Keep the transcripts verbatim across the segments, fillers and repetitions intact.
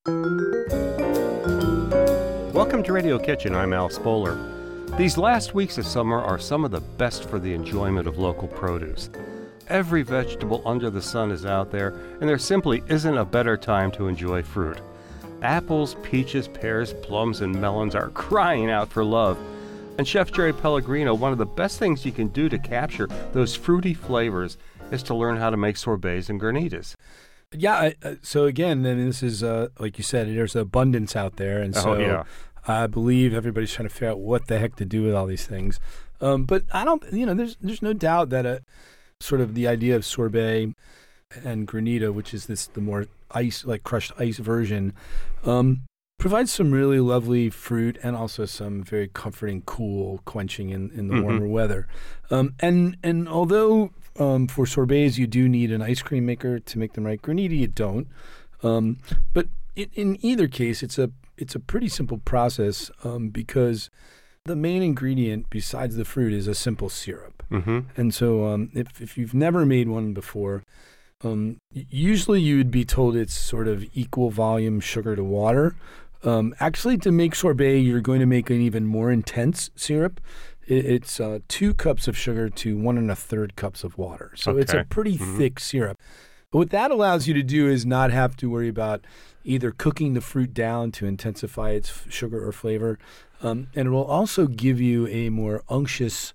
Welcome to Radio Kitchen. I'm Al Spoler. These last weeks of summer are some of the best for the enjoyment of local produce. Every vegetable under the sun is out there, and there simply isn't a better time to enjoy fruit. Apples, peaches, pears, plums, and melons are crying out for love. And Chef Jerry Pellegrino, one of the best things you can do to capture those fruity flavors is to learn how to make sorbets and granitas. Yeah, I, uh, so again, then this is, uh, like you said, there's abundance out there, and so oh, yeah. I believe everybody's trying to figure out what the heck to do with all these things. Um, but I don't, you know, there's there's no doubt that a sort of the idea of sorbet and granita, which is this the more ice, like crushed ice version, um, provides some really lovely fruit and also some very comforting, cool quenching in, in the mm-hmm. warmer weather. Um, and and although um, for sorbets you do need an ice cream maker to make them right, granita you don't. Um, but it, in either case, it's a it's a pretty simple process um, because the main ingredient besides the fruit is a simple syrup. Mm-hmm. And so um, if if you've never made one before, um, usually you would be told it's sort of equal volume sugar to water. Um, actually, to make sorbet, you're going to make an even more intense syrup. It, it's uh, two cups of sugar to one and a third cups of water. So okay. it's a pretty mm-hmm. thick syrup. But what that allows you to do is not have to worry about either cooking the fruit down to intensify its f- sugar or flavor. Um, and it will also give you a more unctuous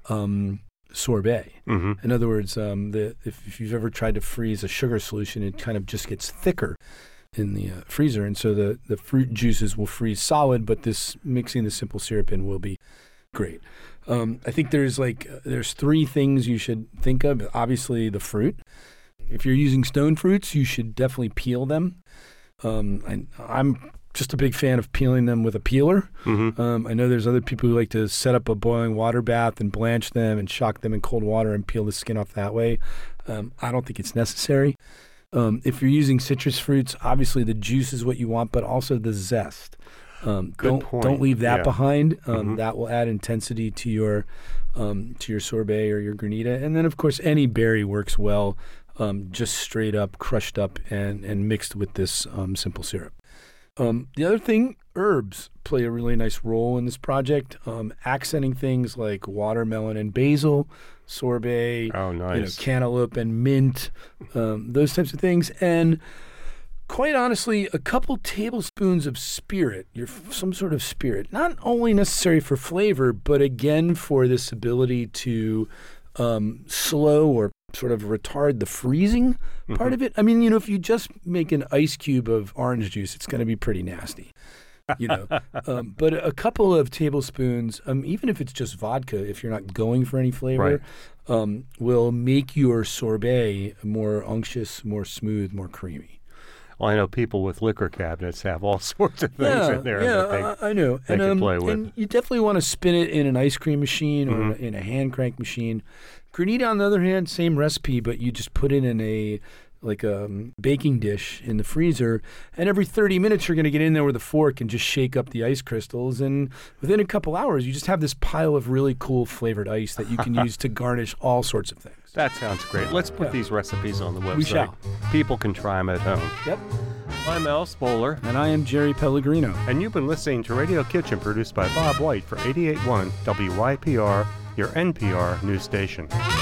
um, sorbet. Mm-hmm. In other words, um, the, if, if you've ever tried to freeze a sugar solution, it kind of just gets thicker in the uh, freezer, and so the, the fruit juices will freeze solid, but this mixing the simple syrup in will be great. Um, I think there's like uh, there's three things you should think of. Obviously, the fruit. If you're using stone fruits, you should definitely peel them. Um, I, I'm just a big fan of peeling them with a peeler. Mm-hmm. Um, I know there's other people who like to set up a boiling water bath and blanch them and shock them in cold water and peel the skin off that way. Um, I don't think it's necessary. Um, if you're using citrus fruits, obviously the juice is what you want, but also the zest. Um, Good don't point. don't leave that yeah. behind. Um, mm-hmm. That will add intensity to your um, to your sorbet or your granita. And then, of course, any berry works well, um, just straight up, crushed up, and and mixed with this um, simple syrup. Um, the other thing, herbs play a really nice role in this project, um, accenting things like watermelon and basil, sorbet, oh, nice. you know, cantaloupe and mint, um, those types of things. And quite honestly, a couple tablespoons of spirit, your, some sort of spirit, not only necessary for flavor, but again for this ability to um, slow or sort of retard the freezing mm-hmm. part of it. I mean, you know, if you just make an ice cube of orange juice, it's going to be pretty nasty. You know, um, but a couple of tablespoons, um, even if it's just vodka, if you're not going for any flavor, right. um, will make your sorbet more unctuous, more smooth, more creamy. Well, I know people with liquor cabinets have all sorts of things yeah, in there. Yeah, that they, I, I know. They and, can um, play with. And you definitely want to spin it in an ice cream machine or mm-hmm. in a hand crank machine. Granita, on the other hand, same recipe, but you just put it in a like a um, baking dish in the freezer, and every thirty minutes you're going to get in there with a fork and just shake up the ice crystals, and within a couple hours you just have this pile of really cool flavored ice that you can use to garnish all sorts of things. That sounds great. Let's put yeah. these recipes on the website. We shall. People can try them at home. Yep. I'm Al Spoler. And I am Jerry Pellegrino. And you've been listening to Radio Kitchen, produced by Bob White for eighty-eight point one W Y P R, your N P R news station.